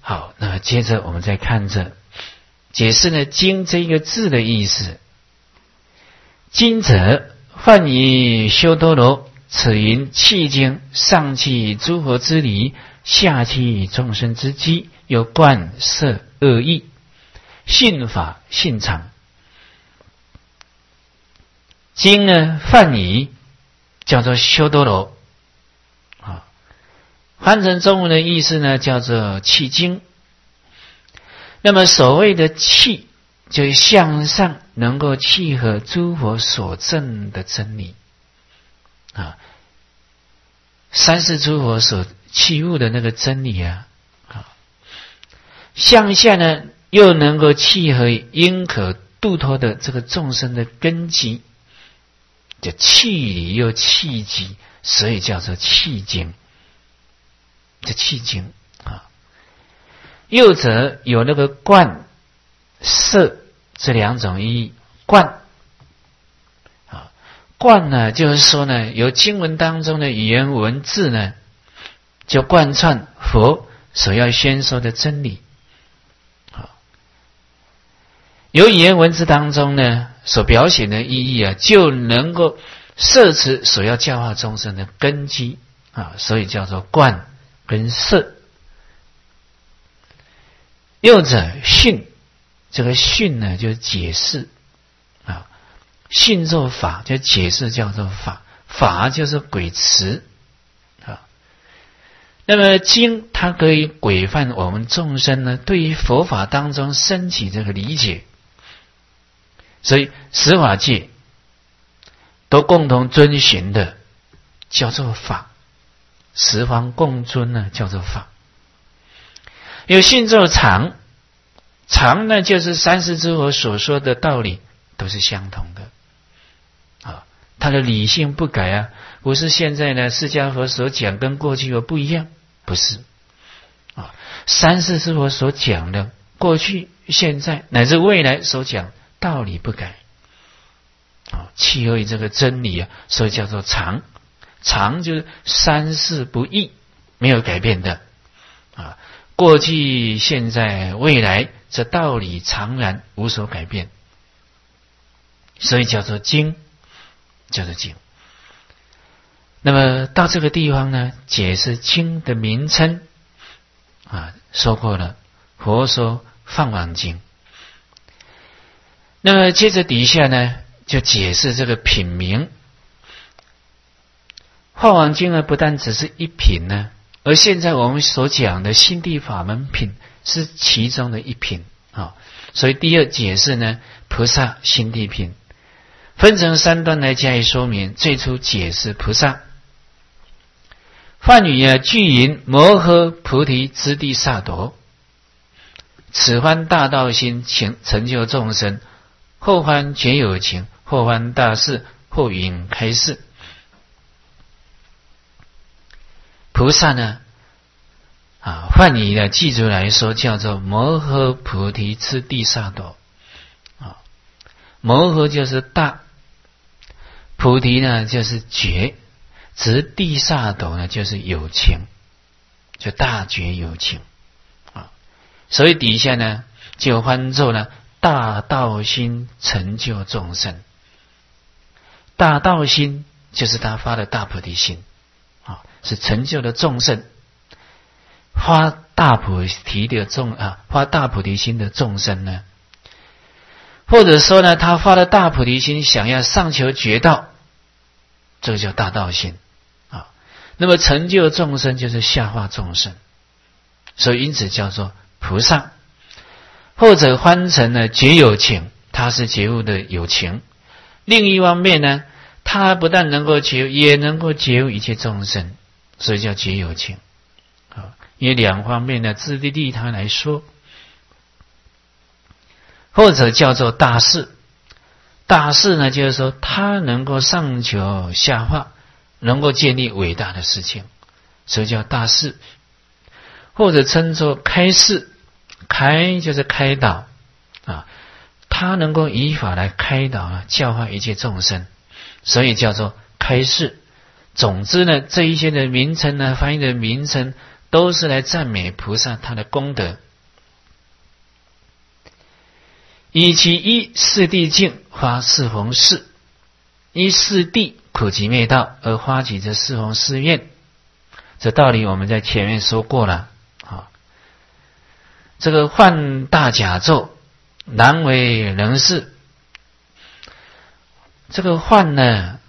好，那接着我们再看着解释呢经这一个字的意思。经者梵以修多罗，此云气经，上气诸佛之理，下气众生之机，有观色恶意，信法信常。经呢梵以叫做修多罗啊，翻成中文的意思呢叫做气经。那么所谓的气，就是向上能够契合诸佛所证的真理啊，三世诸佛所契悟的那个真理啊，向下呢又能够契合应可度脱的这个众生的根基，就气理又气机，所以叫做气经。这气经啊，右者有那个观色这两种意义。观啊，观呢就是说呢，由经文当中的语言文字呢，就贯穿佛所要宣说的真理。由语言文字当中呢所表现的意义啊，就能够摄持所要教化众生的根基啊，所以叫做观跟摄。右者训，这个训呢就是解释啊，训作法，就解释叫做法，法就是轨词啊。那么经它可以规范我们众生呢对于佛法当中升起这个理解，所以十法界都共同遵循的叫做法，十方共尊呢叫做法。有信作常，常呢就是三世诸佛所说的道理都是相同的啊，它的理性不改啊，不是现在呢释迦佛所讲跟过去有不一样，不是啊，三世诸佛所讲的过去现在乃至未来所讲道理不改啊，契合于这个真理啊，所以叫做常。常就是三世不异，没有改变的啊，过去现在未来这道理常然无所改变，所以叫做经，叫做经。那么到这个地方呢，解释经的名称啊，说过了，佛说放王经。那么接着底下呢，就解释这个品名。放王经呢，不但只是一品呢，而现在我们所讲的心地法门品是其中的一品啊。所以第二解释呢，菩萨心地品，分成三段来加以说明。最初解释菩萨，梵语啊，具云摩诃菩提之地萨埵，此番大道心情成就众生，后番觉有情，后番大事，后云开示。菩萨呢啊，梵语的记住来说叫做摩诃菩提之地萨埵啊，摩诃就是大，菩提呢就是觉，执地萨埵呢就是有情，就大觉有情啊，所以底下呢就翻作呢大道心成就众生。大道心就是他发的大菩提心啊，是成就的众生，发大菩提的发大菩提心的众生呢，或者说呢，他发了大菩提心，想要上求觉道，这个叫大道心啊。那么成就众生就是下化众生，所以因此叫做菩萨，或者翻成呢觉有情，他是觉悟的有情。另一方面呢，他不但能够觉悟，也能够觉悟一切众生，所以叫觉有情啊。因为两方面呢，自利他来说，或者叫做大事。大事呢，就是说他能够上求下化，能够建立伟大的事情，所以叫大事。或者称作开示，开就是开导啊，他能够以法来开导啊，教化一切众生，所以叫做开示。总之呢，这一些的名称呢，翻译的名称都是来赞美菩萨他的功德。以其依四谛境发四弘誓，依四谛苦集灭道而发起这四弘誓愿。这道理我们在前面说过了啊。这个幻大甲胄，难为人事。这个幻呢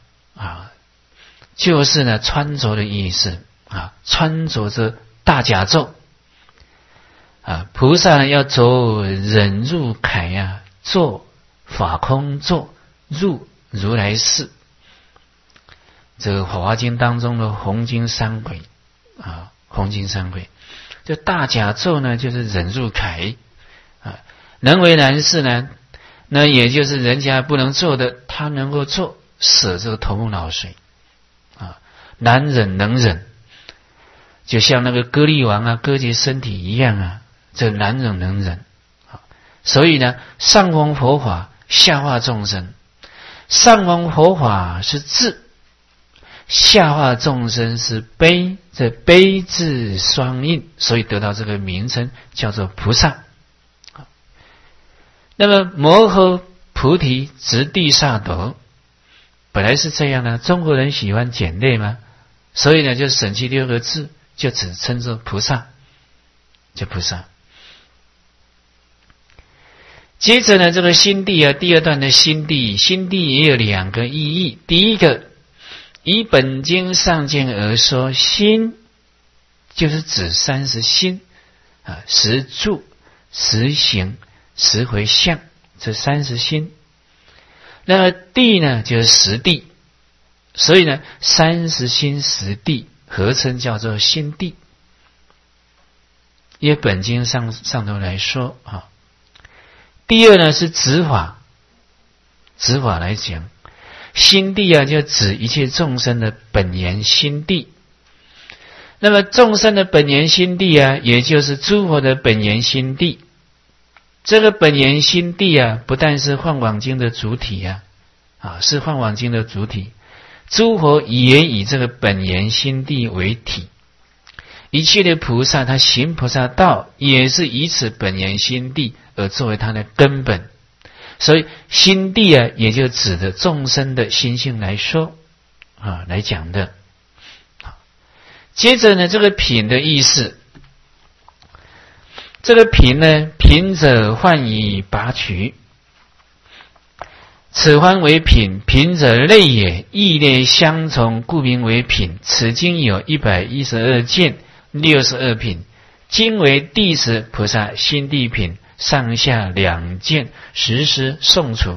就是呢穿着的意思啊，穿着着大甲胄菩萨呢要走忍辱铠坐法空坐，入如来寺。这个《法华经》当中的红金三轨红金三轨，这大甲胄呢就是忍辱铠能为难事呢，那也就是人家不能做的，他能够做，舍这个头目脑髓难忍能忍，就像那个割力王割截身体一样这难忍能忍所以呢，上弘佛法，下化众生。上弘佛法是智，下化众生是悲，这悲智双印，所以得到这个名称叫做菩萨。那么摩诃菩提直地萨埵，本来是这样的，中国人喜欢简略嘛，所以呢就省去6个字，就只称作菩萨，就菩萨。接着呢，这个心地第二段的心地，心地也有2个意义。第一个，以本经上见而说，心就是指30心10住、10行、10回向，这30心。那么地呢，就是10地，所以呢，30心10地合称叫做心地。因为本经上头来说第二呢是指法，指法来讲，心地就指一切众生的本源心地。那么众生的本源心地也就是诸佛的本源心地。这个本源心地不但是《梵网经》的主体是《梵网经》的主体，诸佛也以这个本源心地为体。一切的菩萨他行菩萨道也是以此本源心地而作为他的根本，所以心地也就指的众生的心性来说来讲的。接着呢，这个品的意思，这个品呢，品者幻以拔取，此幻为品，品者类也，异类相从，故名为品。此经有112件62品，今为第10菩萨心地品，上下2件，实施诵处。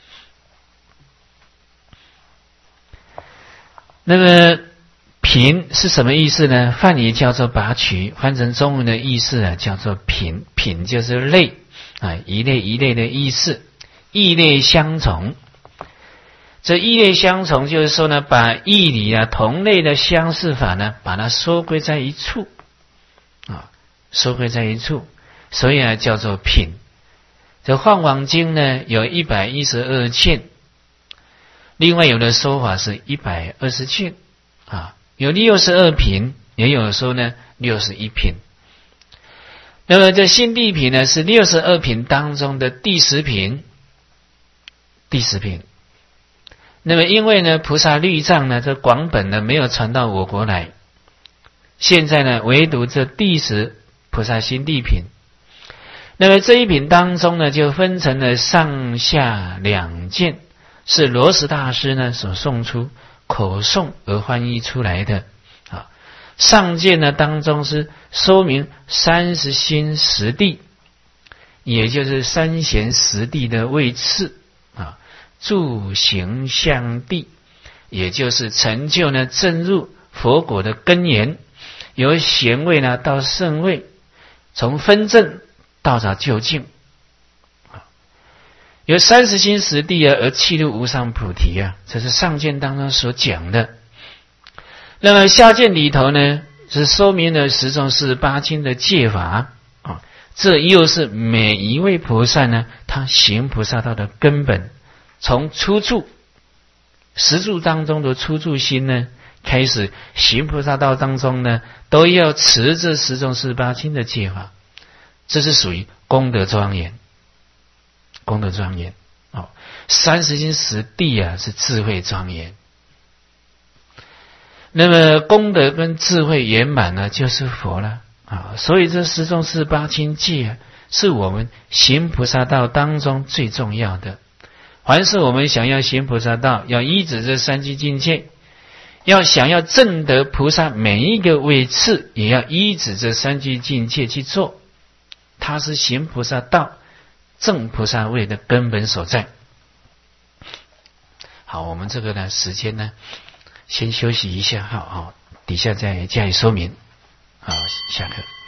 那么品是什么意思呢？梵语叫做拔取，翻成中文的意思叫做品。品就是类一类一类的意思，异类相从。这异类相从就是说呢，把义理同类的相似法呢，把它收归在一处收归在一处，所以叫做品。这《梵网经》呢有112卷，另外有的说法是120卷有62品，也有说呢61品。那么这心地品呢是62品当中的第10品，第10品。那么因为呢菩萨律藏呢这广本呢没有传到我国来，现在呢唯独这第10菩萨心地品。那么这一品当中呢就分成了上下2件，是罗什大师呢所诵出口诵而翻译出来的上件呢当中是说明30心10地，也就是3贤10地的位次住行相地，也就是成就呢正入佛果的根源，由贤位呢到圣位，从分正到达究竟，由30心10地而契入无上菩提这是上件当中所讲的。那么下件里头呢是说明了十种48经的戒法这又是每一位菩萨呢他行菩萨道的根本。从初住10住当中的初住心呢， 开始行菩萨道当中呢，都要持这十种十八轻的戒法，这是属于功德庄严。功德庄严30经十地啊，是智慧庄严。那么功德跟智慧圆满呢，就是佛了啊。所以这十种十八轻戒啊，是我们行菩萨道当中最重要的。凡是我们想要行菩萨道，要依止这三聚境界，要想要证得菩萨每一个位次，也要依止这三聚境界去做。它是行菩萨道证菩萨位的根本所在。好，我们这个呢时间呢先休息一下，好，底下再加以说明。好，下课。